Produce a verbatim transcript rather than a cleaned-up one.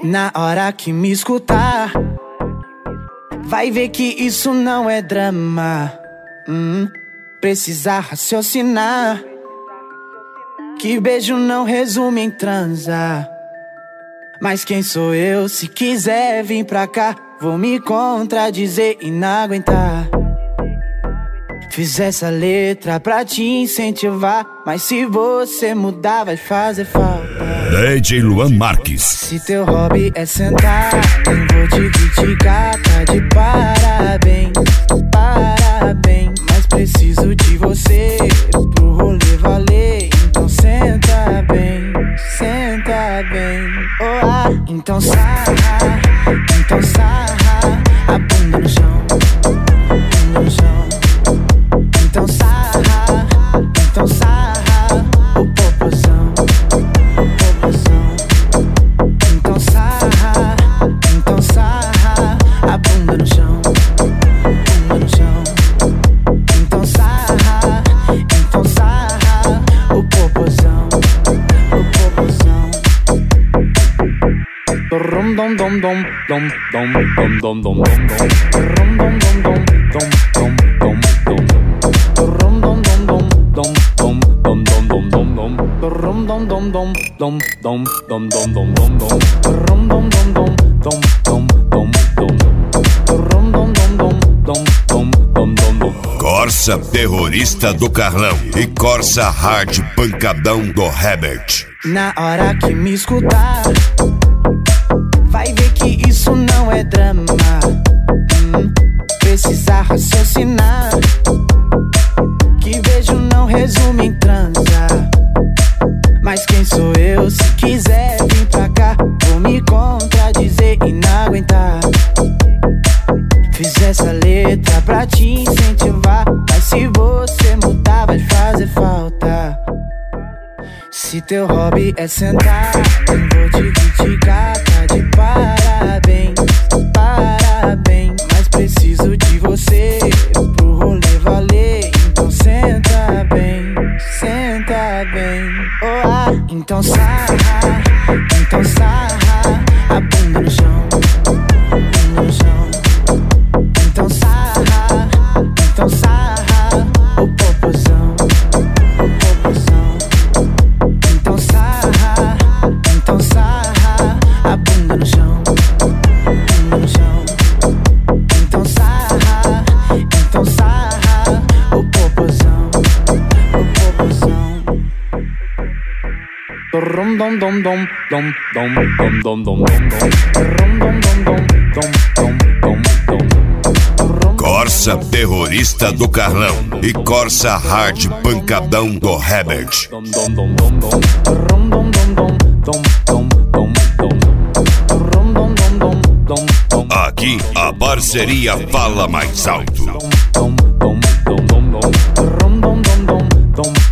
Na hora que me escutar, vai ver que isso não é drama. hum, Precisa raciocinar, que beijo não resume em transar. Mas quem sou eu? Se quiser vir pra cá, vou me contradizer e não aguentar. Fiz essa letra pra te incentivar, mas se você mudar vai fazer falta. D J Luan Marques. Se teu hobby é sentar, nem vou te criticar, tá de parabéns, parabéns. Mas preciso de você pro rolê valer, então senta bem, senta bem. Oh, ah, então sarra, então sarra a bunda no chão, bunda no chão. Então sarra, então sarra o popozão, o popozão. Então sarra, então sarra a bunda no chão, bunda no chão. Então sarra, então sarra o popozão, o popozão. Dom dom dom dom dom dom dom dom dom dom dom dom dom dom dom dom dom dom. Dom dom dom dom dom dom dom dom dom dom dom. Dom dom dom dom dom dom dom dom dom dom dom. Dom dom dom dom dom dom dom dom. Dom dom dom dom dom dom dom dom dom. Corsa terrorista do Carlão e Corsa hard pancadão do Herbert. Na hora que me escutar, vai ver que isso não é drama. hum, Precisa raciocinar, que beijo não resume em transar. Mas quem sou eu? Se quiser vir pra cá, vou me contradizer e não aguentar. Fiz essa letra pra te incentivar, mas se você mudar vai fazer falta. Se teu hobby é sentar, nem vou te criticar, tá de parabéns, parabéns. Mas preciso de você pro rolê valer, então senta bem, senta bem. Oh, ah, então sarra, então sarra a bunda no chão, bunda no chão. Então sarra, então sarra o popozão, o popozão. Então sarra, então sarra a bunda no chão, bunda no chão. Então sarra, então sarra o popozão, o popozão. Dom dom dom dom dom dom dom dom dom dom. Dom dom dom dom dom dom dom. Corsa terrorista do Carlão e Corsa hard pancadão do Herbert. Dom dom dom dom dom. Dom dom dom dom dom dom dom dom. Dom dom dom dom dom dom. Aqui a parceria fala mais alto. Dom dom dom dom dom dom. Dom dom dom dom dom.